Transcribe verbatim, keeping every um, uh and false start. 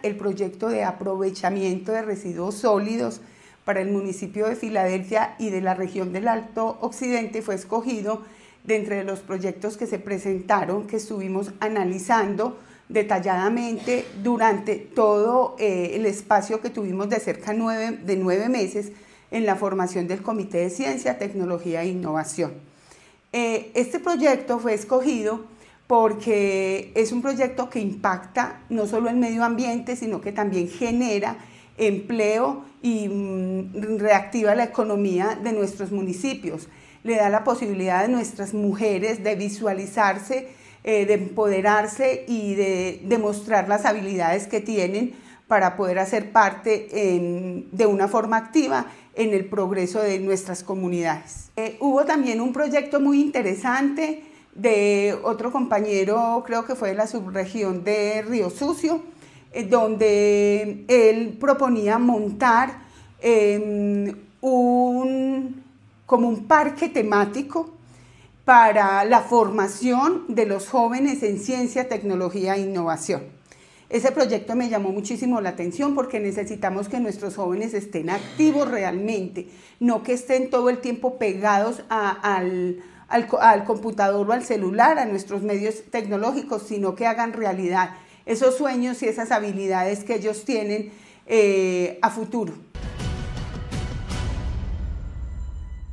el proyecto de aprovechamiento de residuos sólidos para el municipio de Filadelfia y de la región del Alto Occidente fue escogido de entre los proyectos que se presentaron, que estuvimos analizando detalladamente durante todo eh, el espacio que tuvimos de cerca nueve, de nueve meses en la formación del Comité de Ciencia, Tecnología e Innovación. Eh, este proyecto fue escogido porque es un proyecto que impacta no solo el medio ambiente, sino que también genera empleo y mm, reactiva la economía de nuestros municipios. Le da la posibilidad a nuestras mujeres de visualizarse, eh, de empoderarse y de demostrar las habilidades que tienen para poder hacer parte en, de una forma activa en el progreso de nuestras comunidades. Eh, hubo también un proyecto muy interesante de otro compañero, creo que fue de la subregión de Río Sucio, eh, donde él proponía montar eh, un, como un parque temático para la formación de los jóvenes en ciencia, tecnología e innovación. Ese proyecto me llamó muchísimo la atención porque necesitamos que nuestros jóvenes estén activos realmente, no que estén todo el tiempo pegados a, al, al, al computador o al celular, a nuestros medios tecnológicos, sino que hagan realidad esos sueños y esas habilidades que ellos tienen eh, a futuro.